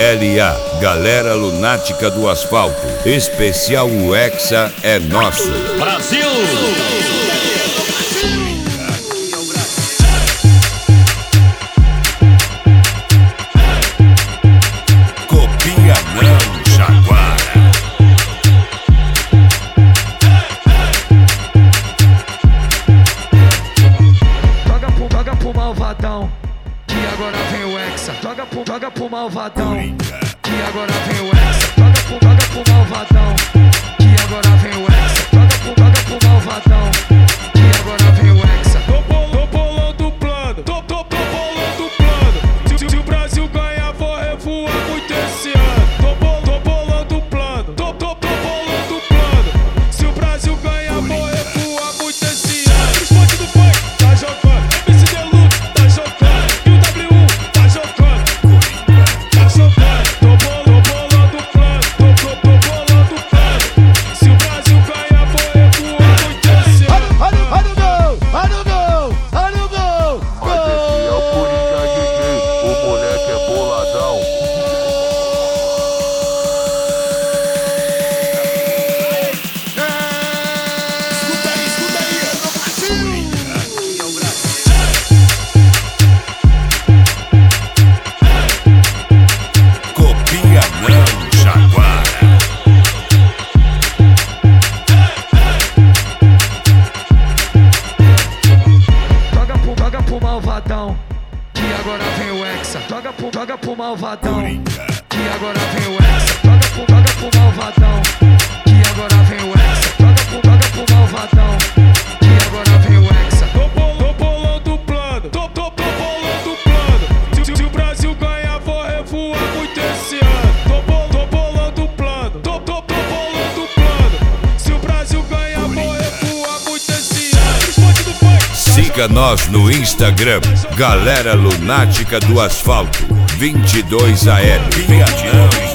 GLA, Galera Lunática do Asfalto. Especial o Hexa é nosso. Brasil! Copia não, Jaguara. Joga pro malvadão, que agora vem o Hexa. Joga pro malvadão, que agora vem o Hexa. Joga pro malvadão, que agora vem o Hexa. Joga pro malvadão, que agora vem o Hexa. Tô bolando o plano, tô bolando o plano. Se o Brasil ganhar, vou revoar muito esse ano. Tô bolando o plano, tô bolando o plano. Se o Brasil ganhar, vou revoar muito esse ano. Responde do funk, tá jogando. MC Deluxe, tá jogando. E o W1, tá jogando. Tá jogando. Tô bolando o plano, tô bolando o plano. Se o Brasil ganhar, vou revoar muito esse ano. Olha o gol! Olha o gol! Olha o gol! Mas esse é o Coringa GG, o moleque é boladão. Escuta aí. Copia não, Jaguara. Joga pro malvadão, que agora vem o Hexa. Joga pro malvadão, que agora vem o Hexa. Joga pro malvadão, que agora vem o Hexa. Joga pro malvadão, que agora vem o Hexa. Tô bolando o plano, tô bolando o plano. Se o Brasil ganhar, vou revoar muito esse ano. Tô bolando o plano, tô bolando o plano. Se o Brasil ganhar, vou revoar muito esse ano. Responde do funk. Siga nós no Instagram, Galera Lunática do Asfalto 22AL.